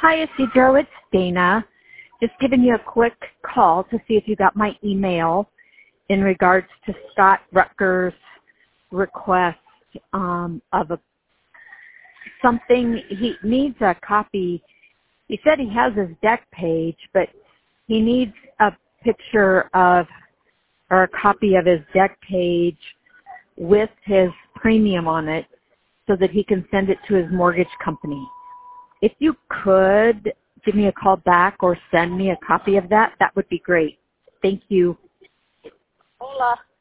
Hi, Isidro. It's Dana. Just giving you a quick call to see if you got my email in regards to Scott Rutgers' request of something. He needs a copy. He said he has his deck page, but he needs a picture of or a copy of his deck page with his premium on it so that he can send it to his mortgage company. If you could give me a call back or send me a copy of that, that would be great. Thank you. Hola.